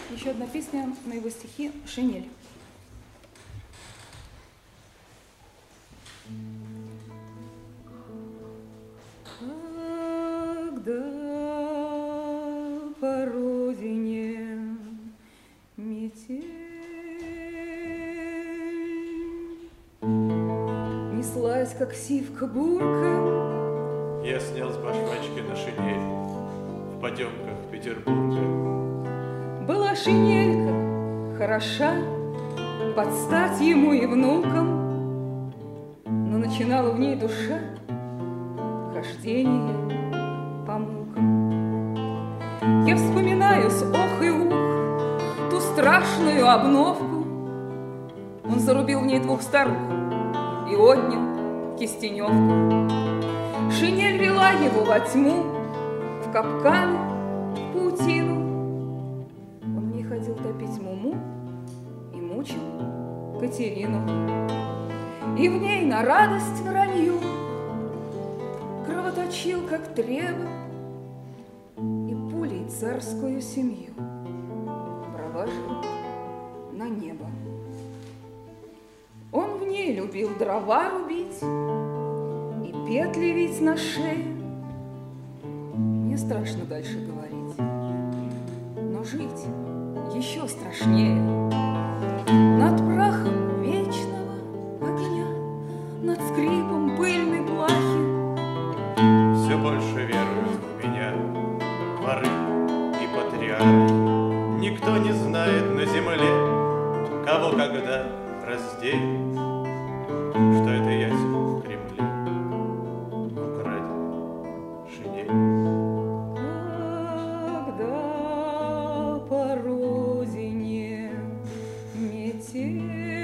Еще одна песня на его стихи «Шинель». Когда по родине метель неслась, как сивка-бурка, я снял с башмачки на шинель в потемках Петербурга. Была шинелька хороша, под стать ему и внукам, но начинала в ней душа хождение по мукам. Я вспоминаю с ох и ух ту страшную обновку. Он зарубил в ней двух старух и отнял кистеневку. Шинель вела его во тьму, в капканы, в паутину. Он не ходил топить муму и мучил Катерину. И в ней на радость вранью кровоточил, как треба, и пулей царскую семью провожил на небо. Он в ней любил дрова рубить и петли вить на шее. Мне страшно дальше говорить, но жить еще страшнее. Над прахом вечного огня, над скрипом пыльной плахи все больше веруют в меня воры и патриархи. Никто не знает на земле, кого когда разденет, что это ясен в Кремле украден шинель. Когда. По родине метель